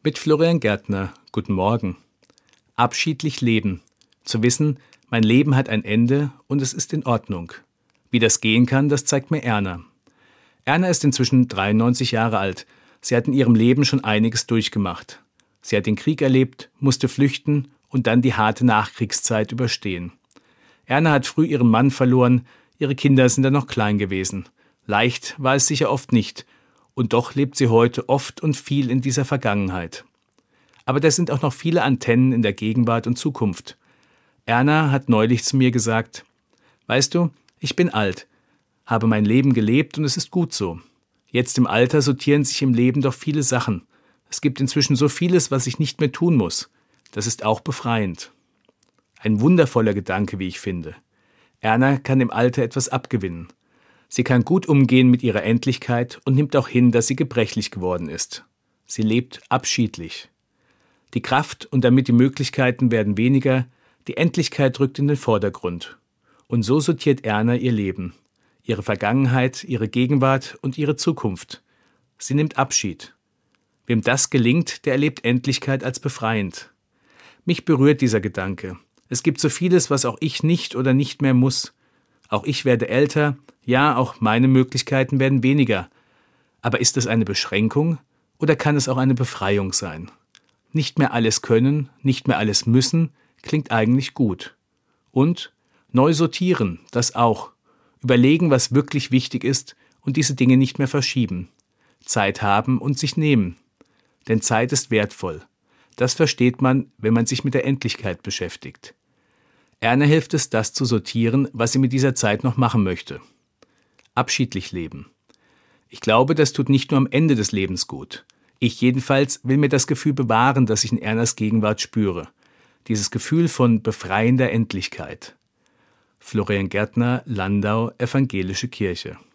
Mit Florian Gärtner. Guten Morgen. Abschiedlich leben. Zu wissen, mein Leben hat ein Ende und es ist in Ordnung. Wie das gehen kann, das zeigt mir Erna. Erna ist inzwischen 93 Jahre alt. Sie hat in ihrem Leben schon einiges durchgemacht. Sie hat den Krieg erlebt, musste flüchten und dann die harte Nachkriegszeit überstehen. Erna hat früh ihren Mann verloren, ihre Kinder sind dann noch klein gewesen. Leicht war es sicher oft nicht. Und doch lebt sie heute oft und viel in dieser Vergangenheit. Aber da sind auch noch viele Antennen in der Gegenwart und Zukunft. Erna hat neulich zu mir gesagt: Weißt du, ich bin alt, habe mein Leben gelebt und es ist gut so. Jetzt im Alter sortieren sich im Leben doch viele Sachen. Es gibt inzwischen so vieles, was ich nicht mehr tun muss. Das ist auch befreiend. Ein wundervoller Gedanke, wie ich finde. Erna kann im Alter etwas abgewinnen. Sie kann gut umgehen mit ihrer Endlichkeit und nimmt auch hin, dass sie gebrechlich geworden ist. Sie lebt abschiedlich. Die Kraft und damit die Möglichkeiten werden weniger, die Endlichkeit rückt in den Vordergrund. Und so sortiert Erna ihr Leben, ihre Vergangenheit, ihre Gegenwart und ihre Zukunft. Sie nimmt Abschied. Wem das gelingt, der erlebt Endlichkeit als befreiend. Mich berührt dieser Gedanke. Es gibt so vieles, was auch ich nicht oder nicht mehr muss. Auch ich werde älter, ja, auch meine Möglichkeiten werden weniger. Aber ist es eine Beschränkung oder kann es auch eine Befreiung sein? Nicht mehr alles können, nicht mehr alles müssen, klingt eigentlich gut. Und neu sortieren, das auch. Überlegen, was wirklich wichtig ist und diese Dinge nicht mehr verschieben. Zeit haben und sich nehmen. Denn Zeit ist wertvoll. Das versteht man, wenn man sich mit der Endlichkeit beschäftigt. Erna hilft es, das zu sortieren, was sie mit dieser Zeit noch machen möchte. Abschiedlich leben. Ich glaube, das tut nicht nur am Ende des Lebens gut. Ich jedenfalls will mir das Gefühl bewahren, das ich in Ernas Gegenwart spüre. Dieses Gefühl von befreiender Endlichkeit. Florian Gärtner, Landau, Evangelische Kirche.